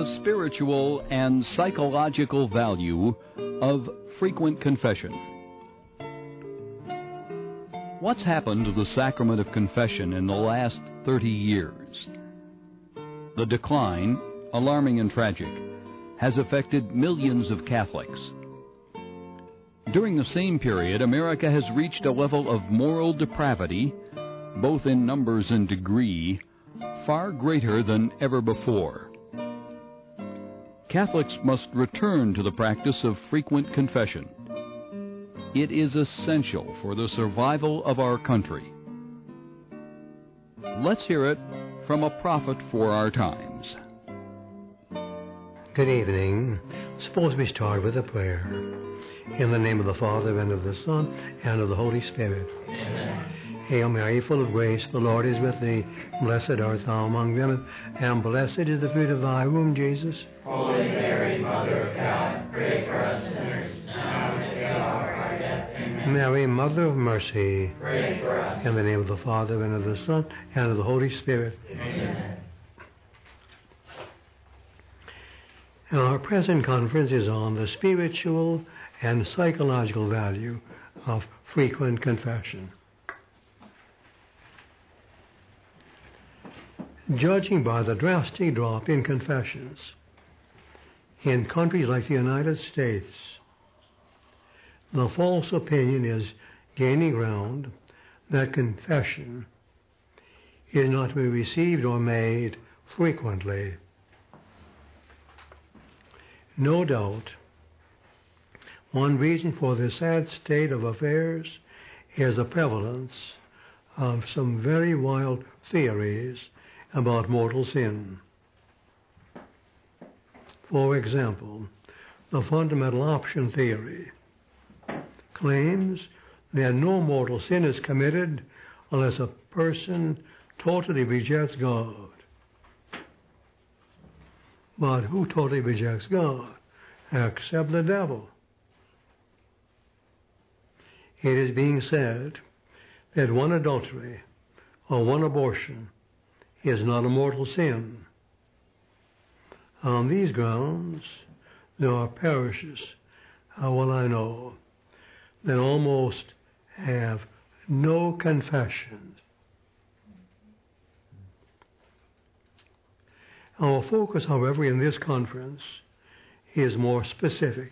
the spiritual and psychological value of frequent confession. What's happened to the sacrament of confession in the last 30 years? The decline, alarming and tragic, has affected millions of Catholics. During the same period, America has reached a level of moral depravity, both in numbers and degree, far greater than ever before. Catholics must return to the practice of frequent confession. It is essential for the survival of our country. Let's hear it from a prophet for our times. Good evening. Suppose we start with a prayer. In the name of the Father, and of the Son, and of the Holy Spirit. Amen. Hail Mary, full of grace, the Lord is with thee. Blessed art thou among women, and blessed is the fruit of thy womb, Jesus. Holy Mary, Mother of God, pray for us sinners, now and at the hour of our death. Amen. Mary, Mother of mercy. Pray for us. In the name of the Father, and of the Son, and of the Holy Spirit. Amen. And our present conference is on the spiritual and psychological value of frequent confession. Judging by the drastic drop in confessions in countries like the United States, the false opinion is gaining ground that confession is not to be received or made frequently. No doubt, one reason for this sad state of affairs is the prevalence of some very wild theories about mortal sin. For example, the fundamental option theory claims that no mortal sin is committed unless a person totally rejects God. But who totally rejects God? Except the devil. It is being said that one adultery or one abortion is not a mortal sin. On these grounds, there are parishes, how well I know, that almost have no confessions. Our focus, however, in this conference is more specific.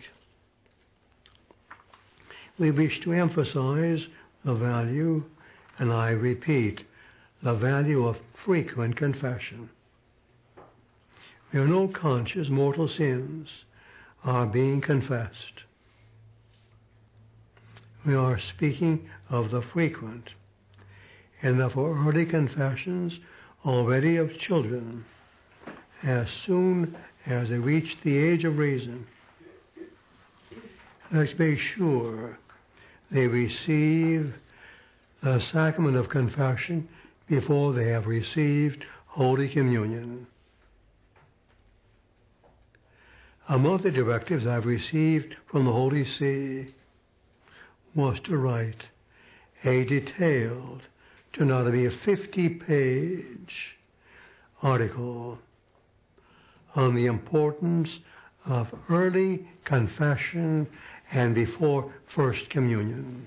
We wish to emphasize the value, and I repeat, the value of frequent confession. Where no conscious mortal sins are being confessed. We are speaking of the frequent, and therefore early confessions already of children, as soon as they reach the age of reason. Let's be sure they receive the sacrament of confession before they have received Holy Communion. Among the directives I've received from the Holy See was to write a detailed, to not be a 50-page article on the importance of early confession and before First Communion.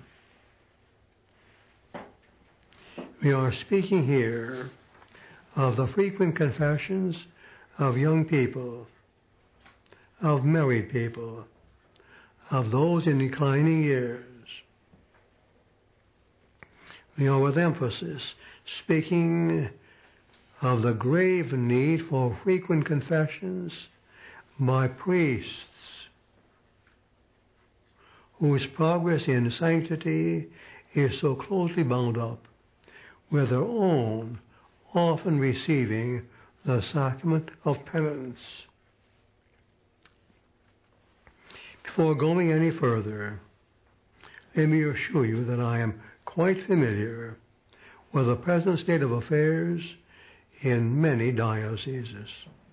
We are speaking here of the frequent confessions of young people, of married people, of those in declining years. We are with emphasis speaking of the grave need for frequent confessions by priests whose progress in sanctity is so closely bound up with their own often receiving the sacrament of penance. Before going any further, let me assure you that I am quite familiar with the present state of affairs in many dioceses.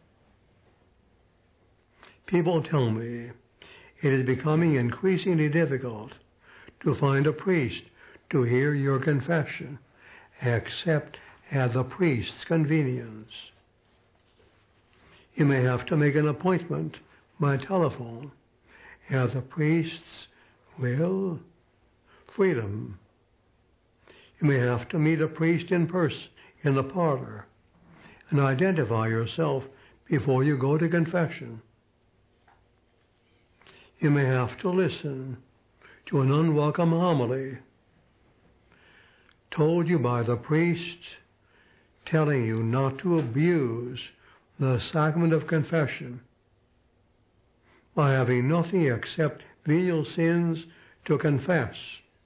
People tell me it is becoming increasingly difficult to find a priest to hear your confession, except at the priest's convenience. You may have to make an appointment by telephone, as the priest's will, freedom. You may have to meet a priest in person in the parlor and identify yourself before you go to confession. You may have to listen to an unwelcome homily told you by the priest, telling you not to abuse the sacrament of confession by having nothing except venial sins to confess.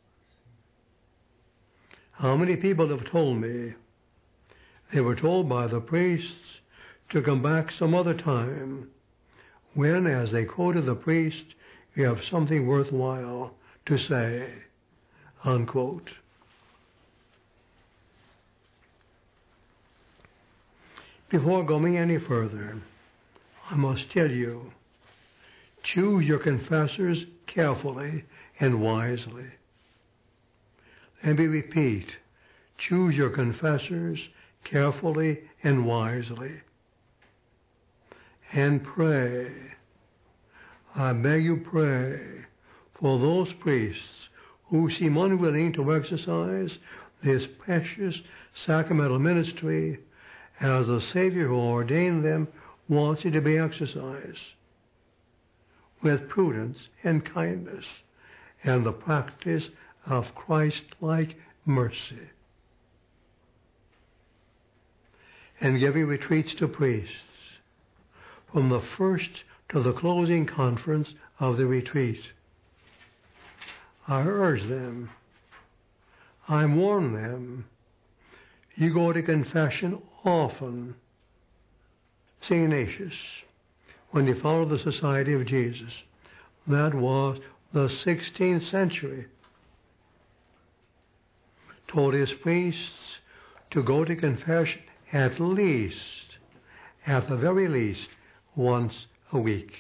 How many people have told me they were told by the priests to come back some other time when, as they quoted the priest, you have something worthwhile to say, unquote. Before going any further, I must tell you, choose your confessors carefully and wisely. Let me repeat, choose your confessors carefully and wisely. And pray, I beg you pray, for those priests who seem unwilling to exercise this precious sacramental ministry as the Savior who ordained them wants it to be exercised, with prudence and kindness and the practice of Christ-like mercy. And giving retreats to priests, from the first to the closing conference of the retreat. I urge them, I warn them, you go to confession often. St. Ignatius, when he followed the Society of Jesus, that was the 16th century, told his priests to go to confession at least, at the very least, once a week.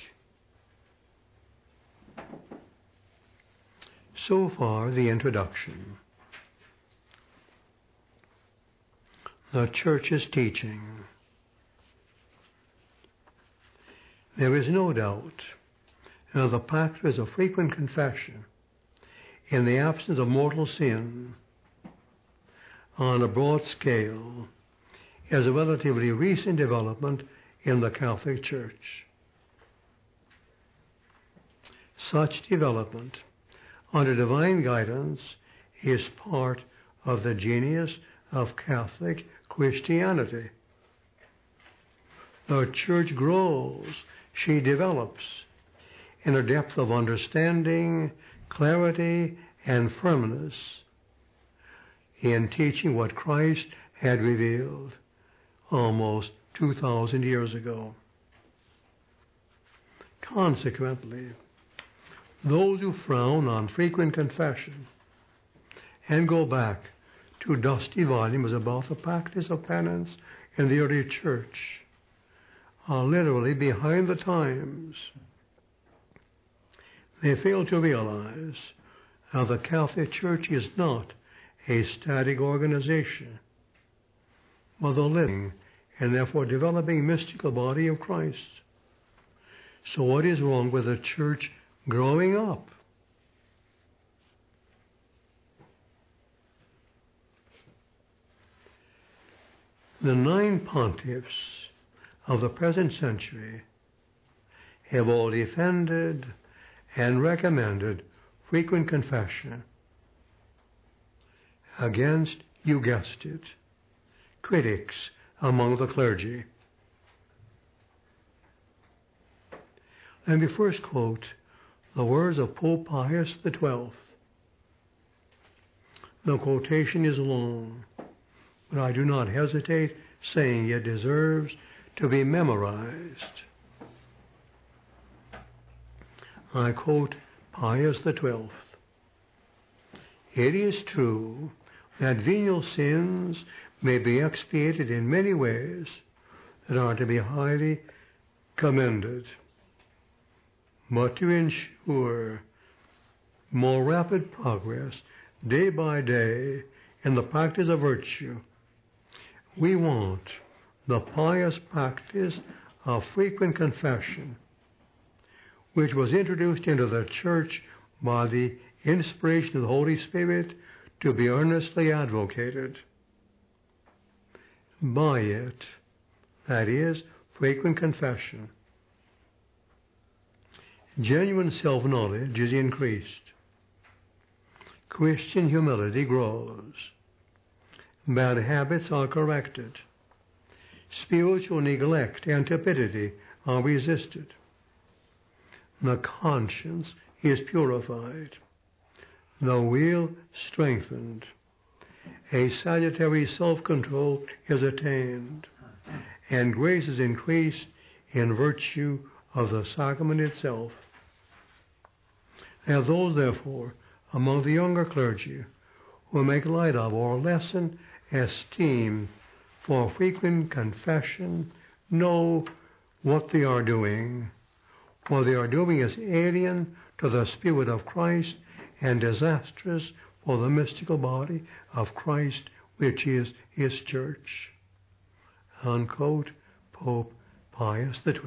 So far, the introduction. The Church's teaching. There is no doubt that the practice of frequent confession in the absence of mortal sin on a broad scale is a relatively recent development in the Catholic Church. Such development, under divine guidance, is part of the genius of Catholic Christianity. The Church grows, she develops, in a depth of understanding, clarity, and firmness in teaching what Christ had revealed almost 2,000 years ago. Consequently, those who frown on frequent confession and go back to dusty volumes about the practice of penance in the early church are literally behind the times. They fail to realize how the Catholic Church is not a static organization, but the living and therefore developing mystical body of Christ. So what is wrong with the Church growing up? The 9 pontiffs of the present century have all defended and recommended frequent confession against, you guessed it, critics among the clergy. Let me first quote the words of Pope Pius XII. The quotation is long, but I do not hesitate saying it deserves to be memorized. I quote Pius XII. It is true that venial sins may be expiated in many ways that are to be highly commended. But to ensure more rapid progress day by day in the practice of virtue, we want the pious practice of frequent confession, which was introduced into the church by the inspiration of the Holy Spirit to be earnestly advocated. By it, that is, frequent confession, genuine self-knowledge is increased. Christian humility grows. Bad habits are corrected. Spiritual neglect and tepidity are resisted. The conscience is purified. The will strengthened. A salutary self-control is attained, and grace is increased in virtue of the sacrament itself. There are those, therefore, among the younger clergy who make light of or lessen esteem for frequent confession, know what they are doing. What they are doing is alien to the Spirit of Christ and disastrous for the mystical body of Christ, which is His church. Unquote, Pope Pius XII.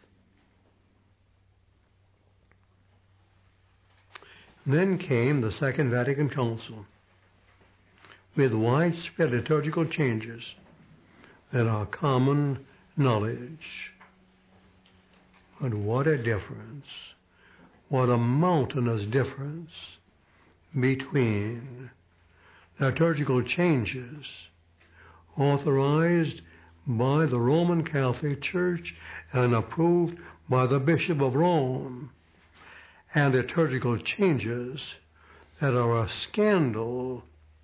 Then came the Second Vatican Council, with widespread liturgical changes that are common knowledge. But what a difference, what a mountainous difference between liturgical changes authorized by the Roman Catholic Church and approved by the Bishop of Rome, and liturgical changes that are a scandal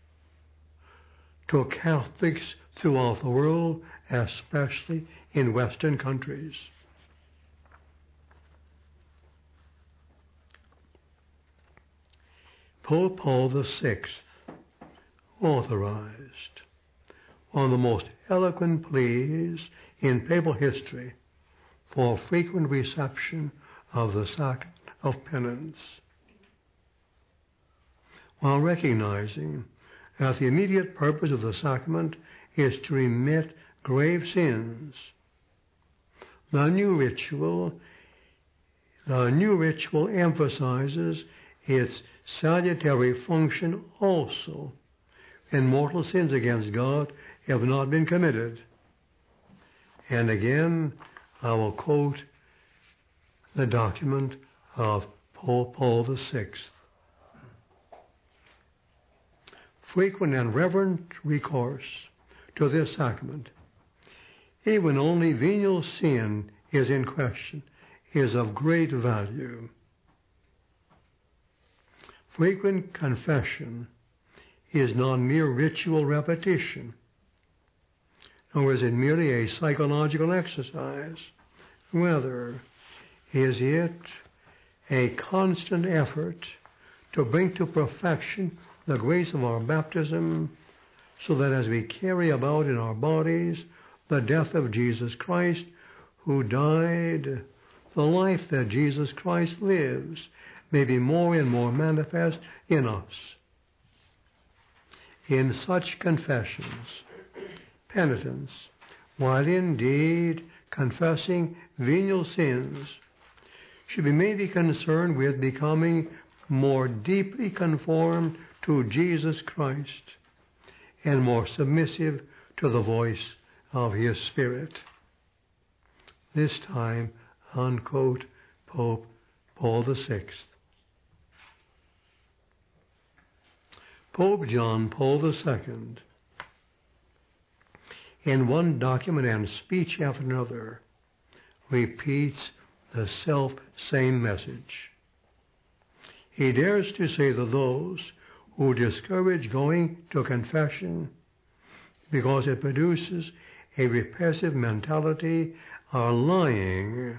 to Catholics throughout the world, especially in Western countries. Pope Paul VI authorized one of the most eloquent pleas in papal history for frequent reception of the sacrament of penance, while recognizing that the immediate purpose of the sacrament is to remit grave sins. The new ritual emphasizes its salutary function also when mortal sins against God have not been committed. And again, I will quote the document of Pope Paul VI. Frequent and reverent recourse to this sacrament, even when only venial sin is in question, is of great value. Frequent confession is not mere ritual repetition, nor is it merely a psychological exercise. Rather, is it a constant effort to bring to perfection the grace of our baptism, so that as we carry about in our bodies the death of Jesus Christ, who died, the life that Jesus Christ lives may be more and more manifest in us. In such confessions, penitence, while indeed confessing venial sins, should be mainly concerned with becoming more deeply conformed to Jesus Christ and more submissive to the voice of His Spirit. This time, unquote, Pope Paul VI. Pope John Paul II, in one document and speech after another, repeats the self-same message. He dares to say that those who discourage going to confession because it produces a repressive mentality are lying.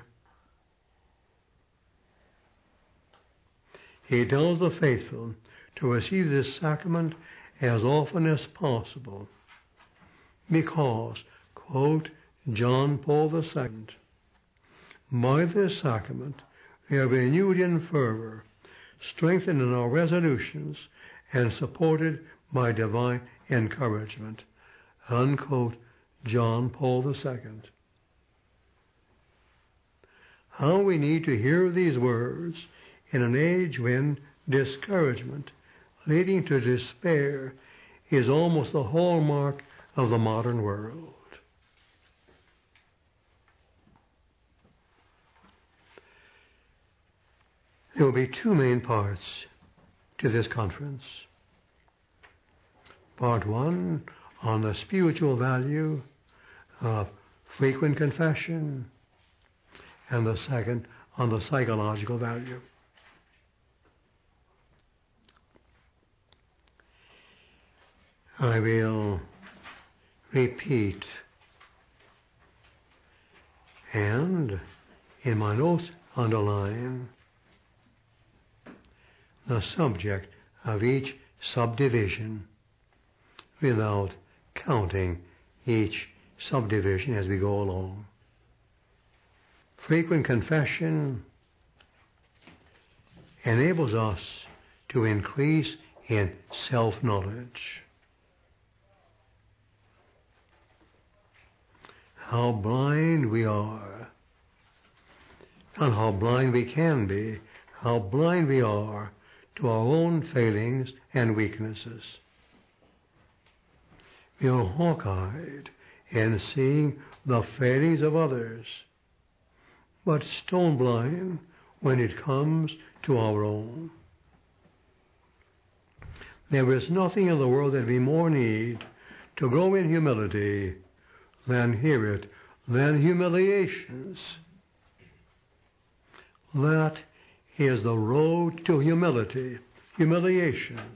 He tells the faithful to receive this sacrament as often as possible because, quote, John Paul II, by this sacrament we are renewed in fervor, strengthened in our resolutions, and supported by divine encouragement. Unquote, John Paul II. How we need to hear these words in an age when discouragement, leading to despair, is almost the hallmark of the modern world. There will be two main parts to this conference. Part one on the spiritual value of frequent confession, and the second on the psychological value. I will repeat, and in my notes underline the subject of each subdivision without counting each subdivision as we go along. Frequent confession enables us to increase in self-knowledge. How blind we are, and how blind we can be, how blind we are to our own failings and weaknesses. We are hawk-eyed in seeing the failings of others, but stone blind when it comes to our own. There is nothing in the world that we more need to grow in humility than humiliations. That is the road to humility, humiliations.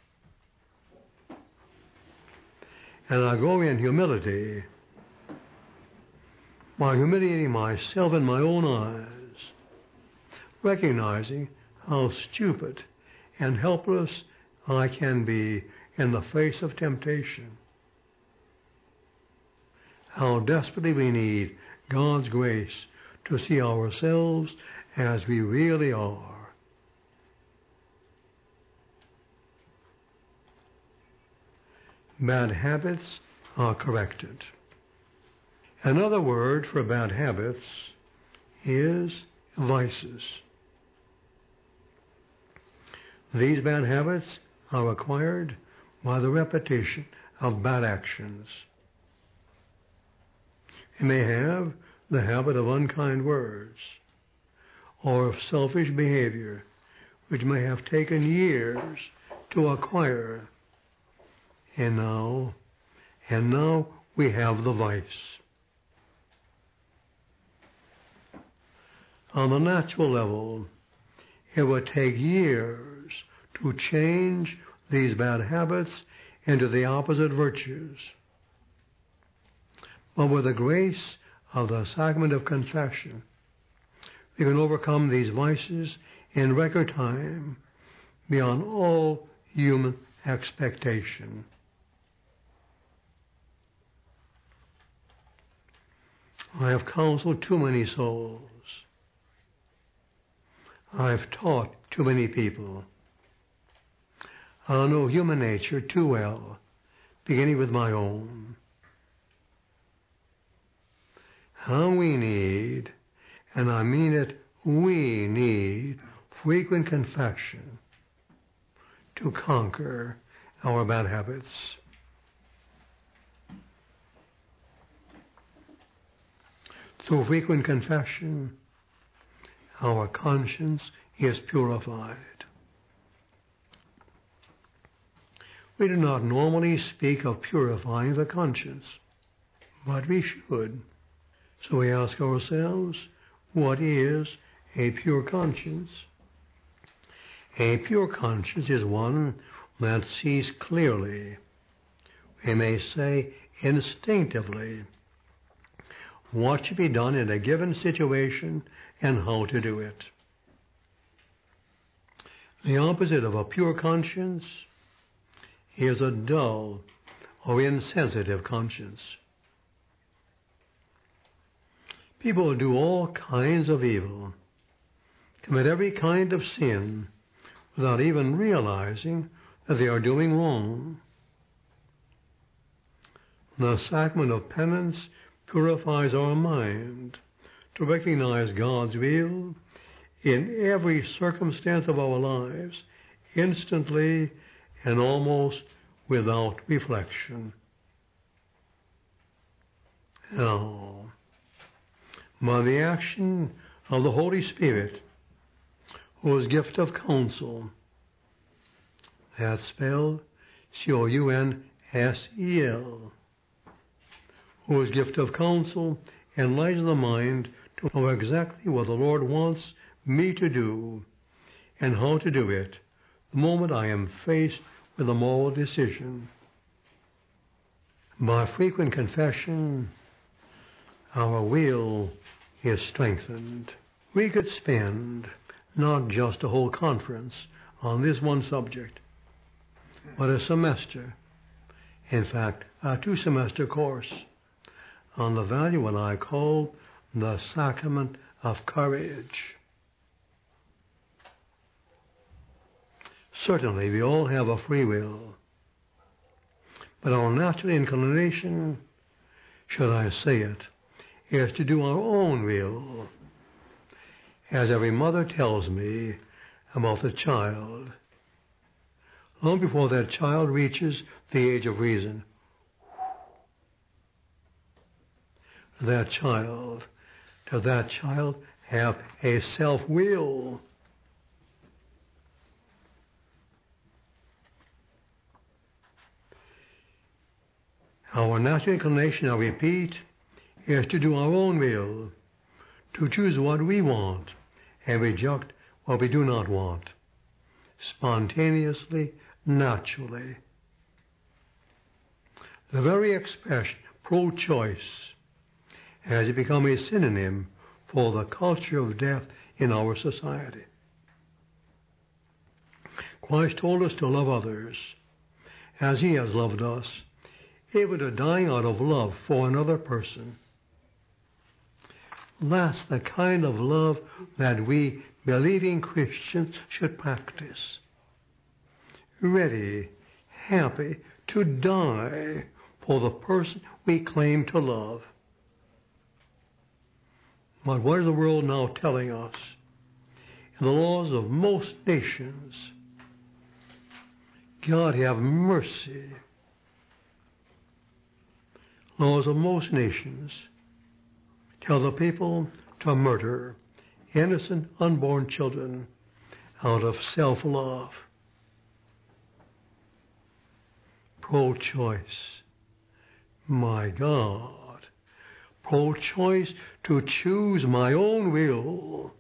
And I grow in humility by humiliating myself in my own eyes, recognizing how stupid and helpless I can be in the face of temptation. How desperately we need God's grace to see ourselves as we really are. Bad habits are corrected. Another word for bad habits is vices. These bad habits are acquired by the repetition of bad actions. You may have the habit of unkind words or of selfish behavior, which may have taken years to acquire. And now we have the vice. On the natural level, it would take years to change these bad habits into the opposite virtues. But with the grace of the sacrament of confession, we can overcome these vices in record time beyond all human expectation. I have counseled too many souls. I've taught too many people. I know human nature too well, beginning with my own. How we need, and I mean it, we need frequent confession to conquer our bad habits. Through frequent confession, our conscience is purified. We do not normally speak of purifying the conscience, but we should. So we ask ourselves, what is a pure conscience? A pure conscience is one that sees clearly, we may say instinctively, what should be done in a given situation and how to do it. The opposite of a pure conscience is a dull or insensitive conscience. People do all kinds of evil, commit every kind of sin, without even realizing that they are doing wrong. The sacrament of penance purifies our mind to recognize God's will in every circumstance of our lives, instantly and almost without reflection. Now, by the action of the Holy Spirit, whose gift of counsel, that's spelled Counsel, whose gift of counsel enlightens the mind to know exactly what the Lord wants me to do and how to do it the moment I am faced with a moral decision. By frequent confession, our will is strengthened. We could spend not just a whole conference on this one subject, but a semester, in fact, a 2-semester course on the value what I call the sacrament of courage. Certainly, we all have a free will, but our natural inclination, should I say it, is to do our own will, as every mother tells me about the child. Long before that child reaches the age of reason, does that child have a self-will? Our natural inclination, I repeat, is to do our own will, to choose what we want and reject what we do not want, spontaneously, naturally. The very expression pro-choice has become a synonym for the culture of death in our society. Christ told us to love others as he has loved us, able to die out of love for another person. That's the kind of love that we believing Christians should practice. Ready, happy to die for the person we claim to love. But what is the world now telling us? In the laws of most nations, God have mercy. Laws of most nations tell the people to murder innocent unborn children out of self-love. Pro-choice. My God. Pro-choice to choose my own will.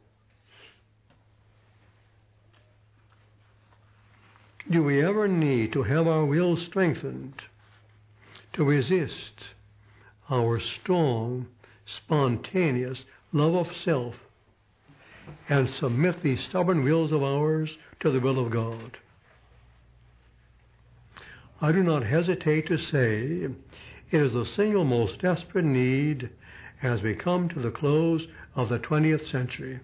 Do we ever need to have our will strengthened to resist our strong, spontaneous love of self and submit these stubborn wills of ours to the will of God? I do not hesitate to say it is the single most desperate need as we come to the close of the 20th century.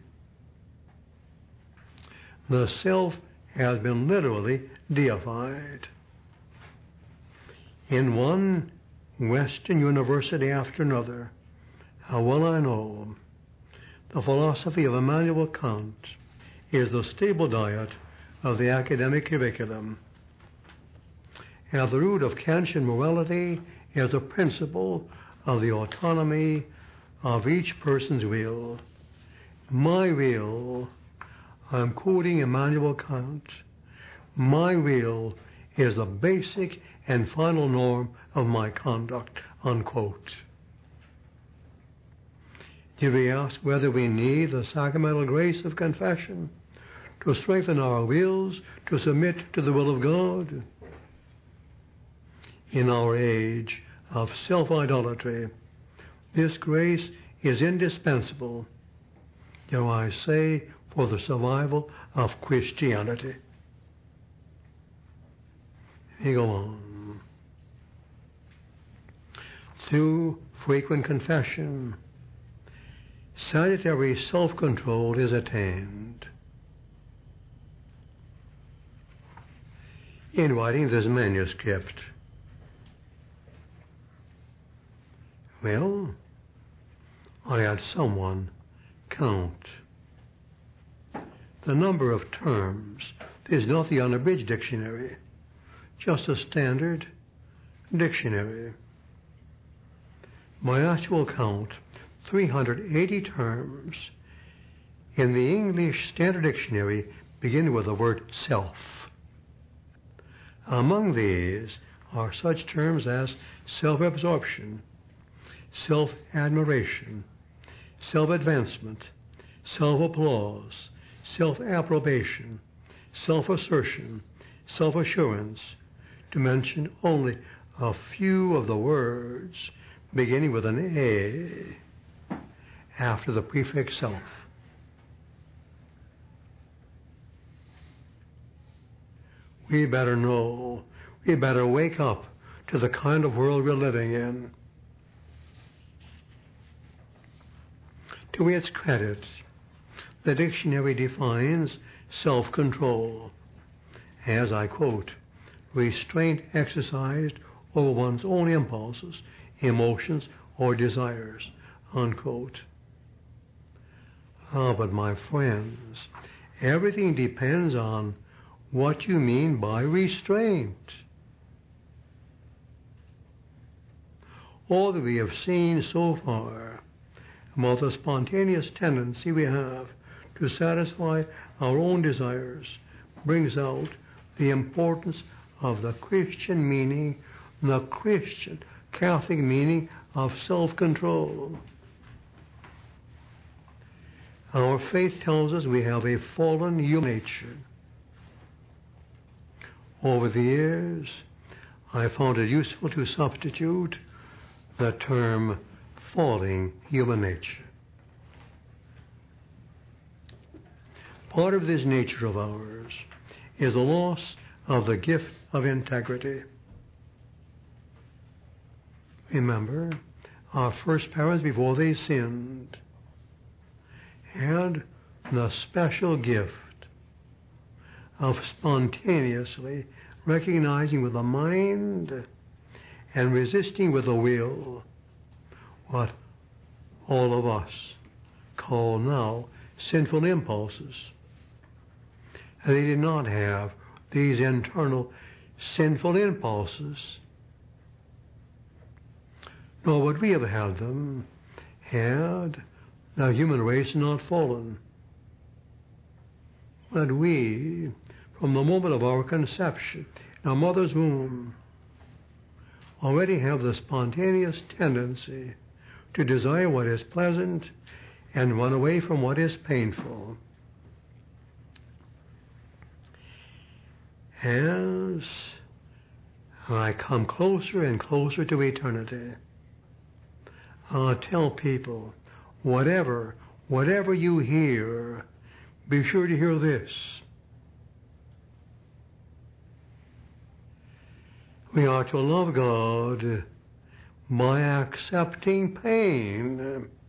The self has been literally deified. In one Western university after another, how well I know the philosophy of Immanuel Kant is the stable diet of the academic curriculum. At the root of Kantian morality is the principle of the autonomy of each person's will. My will, I'm quoting Immanuel Kant, my will is the basic and final norm of my conduct, unquote. Did we ask whether we need the sacramental grace of confession to strengthen our wills to submit to the will of God? In our age of self-idolatry, this grace is indispensable, dare I say, for the survival of Christianity. We go on. Through frequent confession, salutary self-control is attained. In writing this manuscript, well, I had someone count. The number of terms is not the unabridged dictionary, just a standard dictionary. My actual count, 380 terms in the English Standard Dictionary begin with the word self. Among these are such terms as self-absorption, self-admiration, self-advancement, self-applause, self-approbation, self-assertion, self-assurance, to mention only a few of the words beginning with an A after the prefix self. We better know, we better wake up to the kind of world we're living in. To its credit, the dictionary defines self-control as, I quote, restraint exercised over one's own impulses, emotions, or desires, unquote. Ah, but my friends, everything depends on what you mean by restraint. All that we have seen so far about the spontaneous tendency we have to satisfy our own desires brings out the importance of the Christian meaning, the Christian Catholic meaning of self-control. Our faith tells us we have a fallen human nature. Over the years, I found it useful to substitute the term falling human nature. Part of this nature of ours is the loss of the gift of integrity. Remember, our first parents, before they sinned, had the special gift of spontaneously recognizing with the mind and resisting with the will what all of us call now sinful impulses. And they did not have these internal sinful impulses, nor would we have had them had the human race not fallen. But we, from the moment of our conception in our mother's womb, already have the spontaneous tendency to desire what is pleasant and run away from what is painful. As I come closer and closer to eternity, I'll tell people, whatever you hear, be sure to hear this. We are to love God by accepting pain